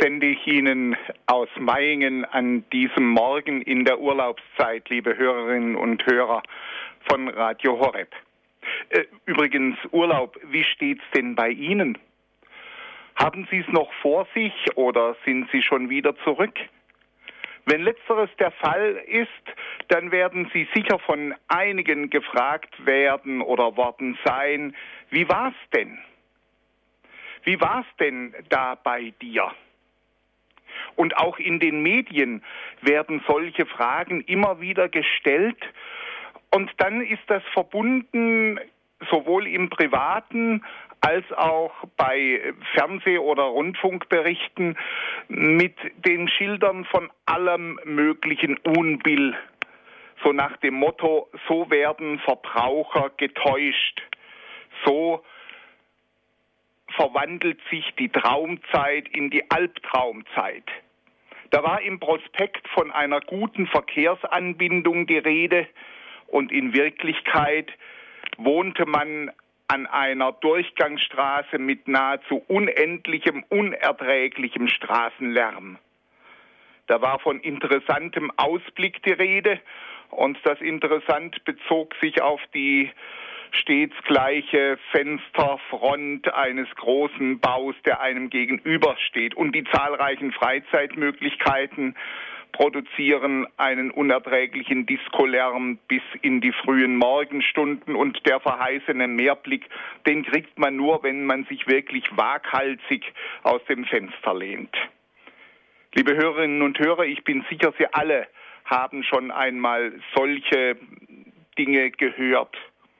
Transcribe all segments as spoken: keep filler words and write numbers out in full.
sende ich Ihnen aus Meiningen an diesem Morgen in der Urlaubszeit, liebe Hörerinnen und Hörer von Radio Horeb. Übrigens, Urlaub, wie steht's denn bei Ihnen? Haben Sie es noch vor sich oder sind Sie schon wieder zurück? Wenn letzteres der Fall ist, dann werden Sie sicher von einigen gefragt werden oder worden sein, wie war's denn? Wie war's denn da bei dir? Und auch in den Medien werden solche Fragen immer wieder gestellt. Und dann ist das verbunden, sowohl im Privaten als auch bei Fernseh- oder Rundfunkberichten, mit den Schildern von allem möglichen Unbill. So nach dem Motto, so werden Verbraucher getäuscht. So verwandelt sich die Traumzeit in die Albtraumzeit. Da war im Prospekt von einer guten Verkehrsanbindung die Rede und in Wirklichkeit wohnte man an einer Durchgangsstraße mit nahezu unendlichem, unerträglichem Straßenlärm. Da war von interessantem Ausblick die Rede und das Interessant bezog sich auf die stets gleiche Fensterfront eines großen Baus, der einem gegenübersteht. Und die zahlreichen Freizeitmöglichkeiten produzieren einen unerträglichen Diskolärm bis in die frühen Morgenstunden. Und der verheißene Meerblick, den kriegt man nur, wenn man sich wirklich waghalsig aus dem Fenster lehnt. Liebe Hörerinnen und Hörer, ich bin sicher, Sie alle haben schon einmal solche Dinge gehört.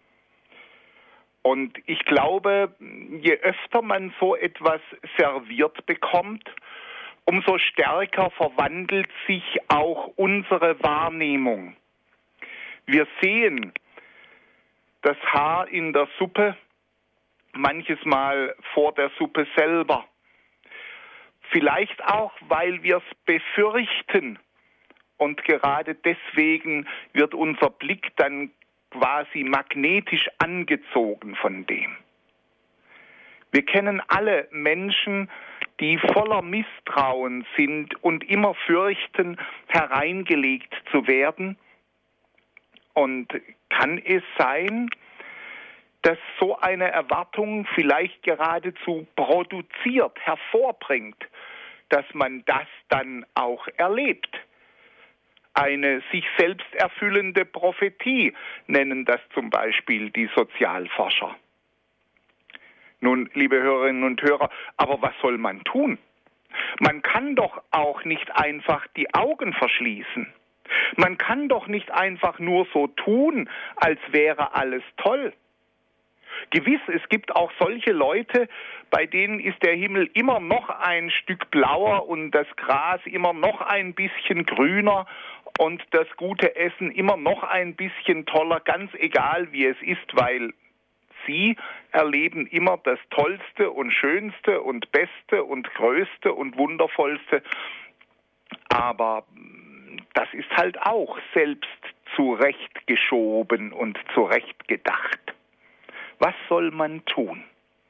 Und ich glaube, je öfter man so etwas serviert bekommt, umso stärker verwandelt sich auch unsere Wahrnehmung. Wir sehen das Haar in der Suppe, manches Mal vor der Suppe selber. Vielleicht auch, weil wir es befürchten. Und gerade deswegen wird unser Blick dann quasi magnetisch angezogen von dem. Wir kennen alle Menschen, die voller Misstrauen sind und immer fürchten, hereingelegt zu werden. Und kann es sein, dass so eine Erwartung vielleicht geradezu produziert, hervorbringt, dass man das dann auch erlebt? Eine sich selbst erfüllende Prophetie nennen das zum Beispiel die Sozialforscher. Nun, liebe Hörerinnen und Hörer, aber was soll man tun? Man kann doch auch nicht einfach die Augen verschließen. Man kann doch nicht einfach nur so tun, als wäre alles toll. Gewiss, es gibt auch solche Leute, bei denen ist der Himmel immer noch ein Stück blauer und das Gras immer noch ein bisschen grüner und das gute Essen immer noch ein bisschen toller, ganz egal wie es ist, weil sie erleben immer das Tollste und Schönste und Beste und Größte und Wundervollste. Aber das ist halt auch selbst zurechtgeschoben und zurechtgedacht. Was soll man tun?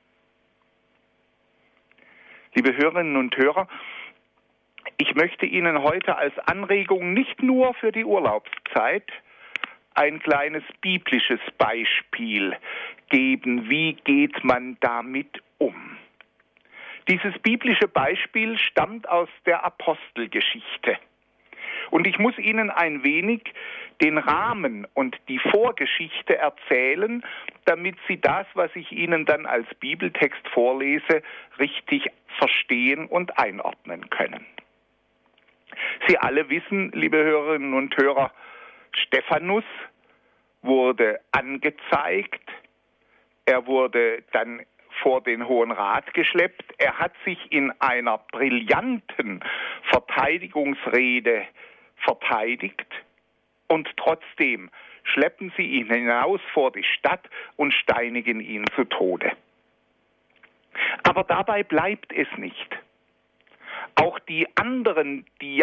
Liebe Hörerinnen und Hörer, ich möchte Ihnen heute als Anregung nicht nur für die Urlaubszeit ein kleines biblisches Beispiel geben. Wie geht man damit um? Dieses biblische Beispiel stammt aus der Apostelgeschichte. Und ich muss Ihnen ein wenig den Rahmen und die Vorgeschichte erzählen, damit Sie das, was ich Ihnen dann als Bibeltext vorlese, richtig verstehen und einordnen können. Sie alle wissen, liebe Hörerinnen und Hörer, Stephanus wurde angezeigt, er wurde dann vor den Hohen Rat geschleppt, er hat sich in einer brillanten Verteidigungsrede verteidigt und trotzdem schleppen sie ihn hinaus vor die Stadt und steinigen ihn zu Tode. Aber dabei bleibt es nicht. Auch die anderen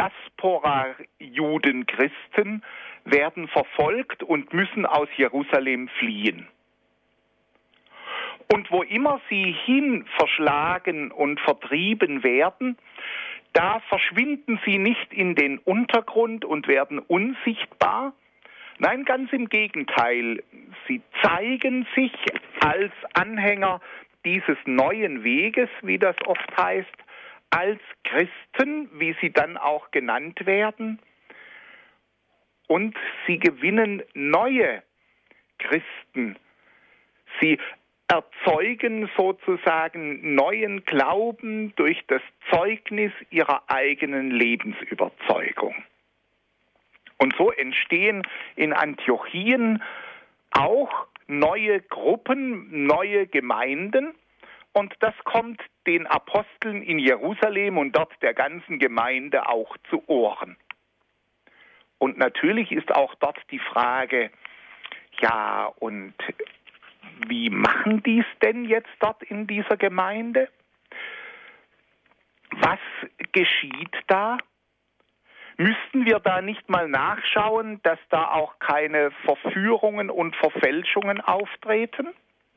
Diaspora-Juden-Christen werden verfolgt und müssen aus Jerusalem fliehen. Und wo immer sie hin verschlagen und vertrieben werden, Da verschwinden sie nicht in den Untergrund und werden unsichtbar. Nein, ganz im Gegenteil. Sie zeigen sich als Anhänger dieses neuen Weges, wie das oft heißt, als Christen, wie sie dann auch genannt werden. Und sie gewinnen neue Christen. Sie erzeugen sozusagen neuen Glauben durch das Zeugnis ihrer eigenen Lebensüberzeugung. Und so entstehen in Antiochien auch neue Gruppen, neue Gemeinden. Und das kommt den Aposteln in Jerusalem und dort der ganzen Gemeinde auch zu Ohren. Und natürlich ist auch dort die Frage, ja, und wie machen die es denn jetzt dort in dieser Gemeinde? Was geschieht da? Müssten wir da nicht mal nachschauen, dass da auch keine Verführungen und Verfälschungen auftreten?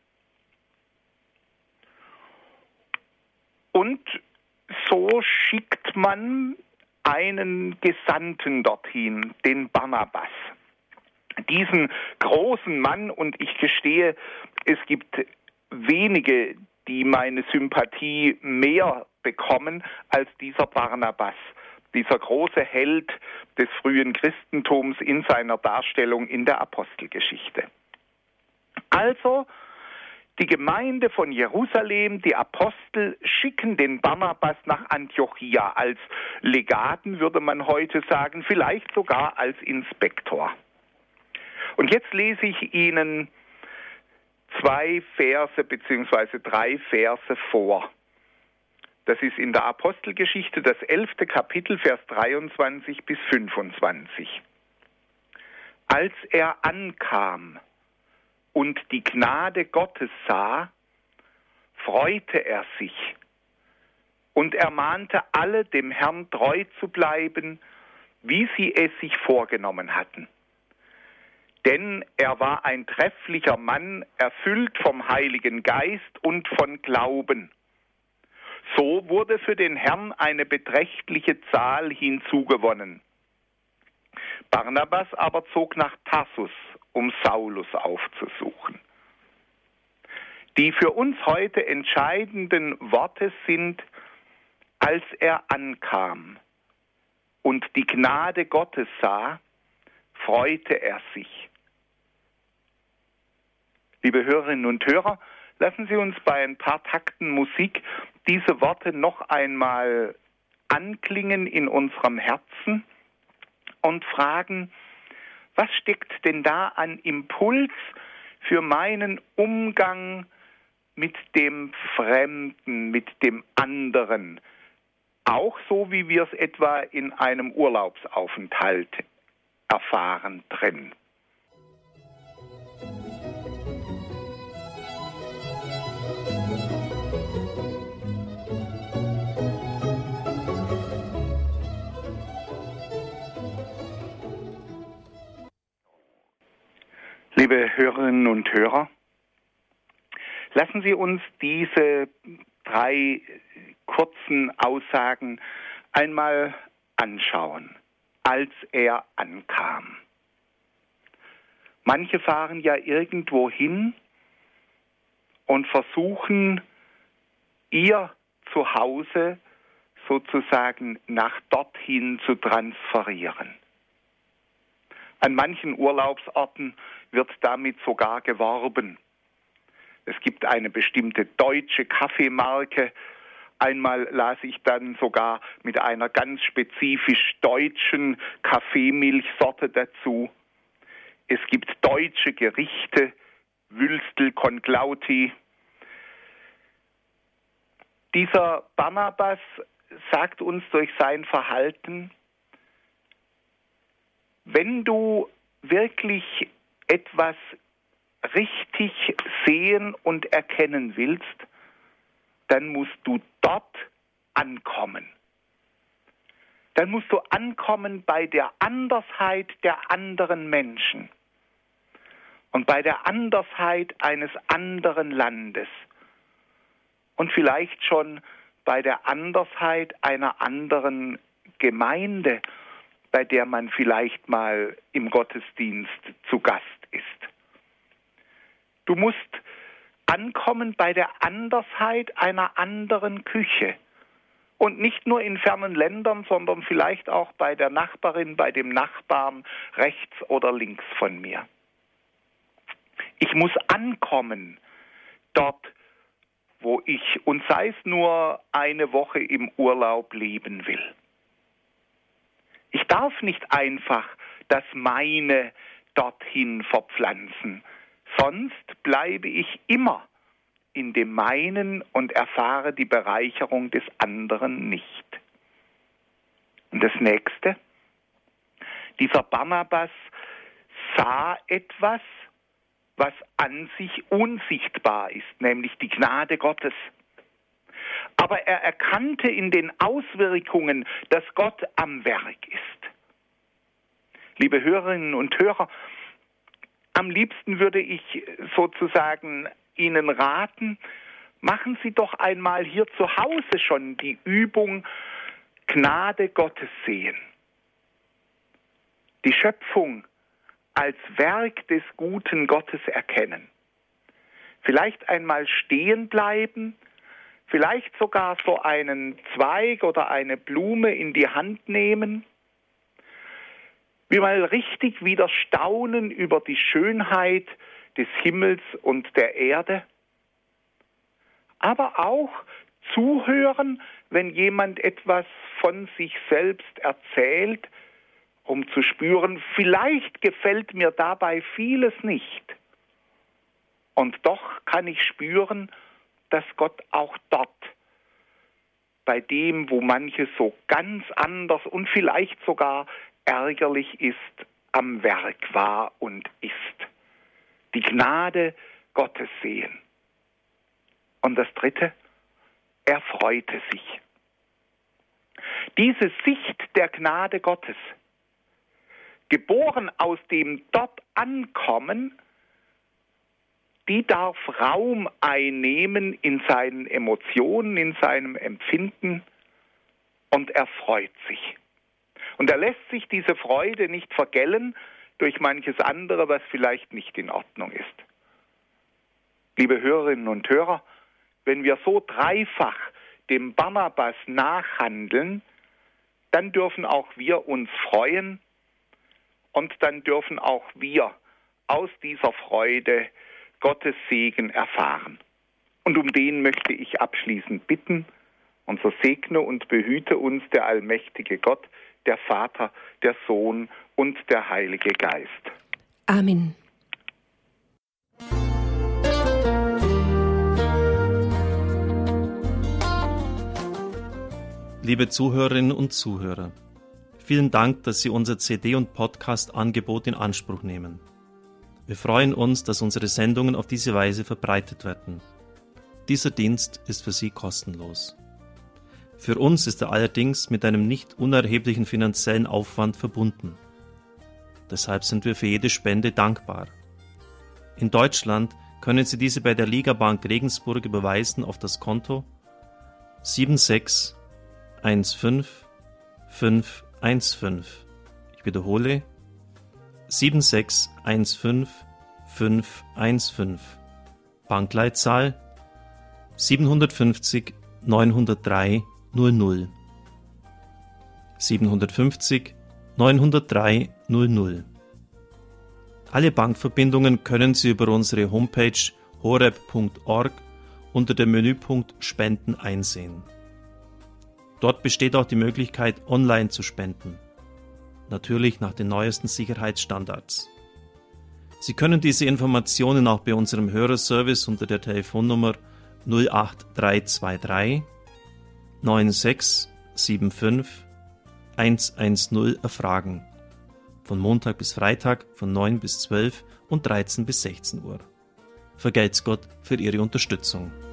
Und so schickt man einen Gesandten dorthin, den Barnabas. Diesen großen Mann, und ich gestehe, es gibt wenige, die meine Sympathie mehr bekommen als dieser Barnabas, dieser große Held des frühen Christentums in seiner Darstellung in der Apostelgeschichte. Also, die Gemeinde von Jerusalem, die Apostel, schicken den Barnabas nach Antiochia als Legaten, würde man heute sagen, vielleicht sogar als Inspektor. Und jetzt lese ich Ihnen zwei Verse bzw. drei Verse vor. Das ist in der Apostelgeschichte das elfte Kapitel, Vers dreiundzwanzig bis fünfundzwanzig. Als er ankam und die Gnade Gottes sah, freute er sich und ermahnte alle, dem Herrn treu zu bleiben, wie sie es sich vorgenommen hatten. Denn er war ein trefflicher Mann, erfüllt vom Heiligen Geist und von Glauben. So wurde für den Herrn eine beträchtliche Zahl hinzugewonnen. Barnabas aber zog nach Tarsus, um Saulus aufzusuchen. Die für uns heute entscheidenden Worte sind, als er ankam und die Gnade Gottes sah, freute er sich. Liebe Hörerinnen und Hörer, lassen Sie uns bei ein paar Takten Musik diese Worte noch einmal anklingen in unserem Herzen und fragen, was steckt denn da an Impuls für meinen Umgang mit dem Fremden, mit dem anderen, auch so wie wir es etwa in einem Urlaubsaufenthalt erfahren drin. Liebe Hörerinnen und Hörer, lassen Sie uns diese drei kurzen Aussagen einmal anschauen, als er ankam. Manche fahren ja irgendwo hin und versuchen, ihr Zuhause sozusagen nach dorthin zu transferieren. An manchen Urlaubsorten wird damit sogar geworben. Es gibt eine bestimmte deutsche Kaffeemarke. Einmal las ich dann sogar mit einer ganz spezifisch deutschen Kaffeemilchsorte dazu. Es gibt deutsche Gerichte, Wülstel con Glauti. Dieser Barnabas sagt uns durch sein Verhalten, wenn du wirklich etwas richtig sehen und erkennen willst, dann musst du dort ankommen. Dann musst du ankommen bei der Andersheit der anderen Menschen und bei der Andersheit eines anderen Landes und vielleicht schon bei der Andersheit einer anderen Gemeinde, bei der man vielleicht mal im Gottesdienst zu Gast ist. Du musst ankommen bei der Andersheit einer anderen Küche. Und nicht nur in fernen Ländern, sondern vielleicht auch bei der Nachbarin, bei dem Nachbarn rechts oder links von mir. Ich muss ankommen dort, wo ich, und sei es nur eine Woche im Urlaub, leben will. Ich darf nicht einfach das meine dorthin verpflanzen, sonst bleibe ich immer in dem meinen und erfahre die Bereicherung des anderen nicht. Und das Nächste, dieser Barnabas sah etwas, was an sich unsichtbar ist, nämlich die Gnade Gottes. Aber er erkannte in den Auswirkungen, dass Gott am Werk ist. Liebe Hörerinnen und Hörer, am liebsten würde ich sozusagen Ihnen raten, machen Sie doch einmal hier zu Hause schon die Übung Gnade Gottes sehen. Die Schöpfung als Werk des guten Gottes erkennen. Vielleicht einmal stehen bleiben, vielleicht sogar so einen Zweig oder eine Blume in die Hand nehmen, wie mal richtig wieder staunen über die Schönheit des Himmels und der Erde, aber auch zuhören, wenn jemand etwas von sich selbst erzählt, um zu spüren, vielleicht gefällt mir dabei vieles nicht. Und doch kann ich spüren, dass Gott auch dort, bei dem, wo manches so ganz anders und vielleicht sogar ärgerlich ist, am Werk war und ist. Die Gnade Gottes sehen. Und das Dritte, er freute sich. Diese Sicht der Gnade Gottes, geboren aus dem dort Ankommen, die darf Raum einnehmen in seinen Emotionen, in seinem Empfinden, und er freut sich. Und er lässt sich diese Freude nicht vergällen durch manches andere, was vielleicht nicht in Ordnung ist. Liebe Hörerinnen und Hörer, wenn wir so dreifach dem Barnabas nachhandeln, dann dürfen auch wir uns freuen und dann dürfen auch wir aus dieser Freude Gottes Segen erfahren. Und um den möchte ich abschließend bitten, und so segne und behüte uns der allmächtige Gott, der Vater, der Sohn und der Heilige Geist. Amen. Liebe Zuhörerinnen und Zuhörer, vielen Dank, dass Sie unser C D- und Podcast-Angebot in Anspruch nehmen. Wir freuen uns, dass unsere Sendungen auf diese Weise verbreitet werden. Dieser Dienst ist für Sie kostenlos. Für uns ist er allerdings mit einem nicht unerheblichen finanziellen Aufwand verbunden. Deshalb sind wir für jede Spende dankbar. In Deutschland können Sie diese bei der Ligabank Regensburg überweisen auf das Konto sieben sechs eins fünf fünf eins fünf. Ich wiederhole sieben sechs eins fünf fünf eins fünf. Bankleitzahl siebenhundertfünfzig neunhundertdrei null null. siebenhundertfünfzig neunhundertdrei null null. Alle Bankverbindungen können Sie über unsere Homepage horeb punkt org unter dem Menüpunkt Spenden einsehen. Dort besteht auch die Möglichkeit, online zu spenden. Natürlich nach den neuesten Sicherheitsstandards. Sie können diese Informationen auch bei unserem Hörerservice unter der Telefonnummer null acht drei zwei drei neun sechs sieben fünf eins eins null erfragen. Von Montag bis Freitag von neun bis zwölf und dreizehn bis sechzehn Uhr. Vergelt's Gott für Ihre Unterstützung.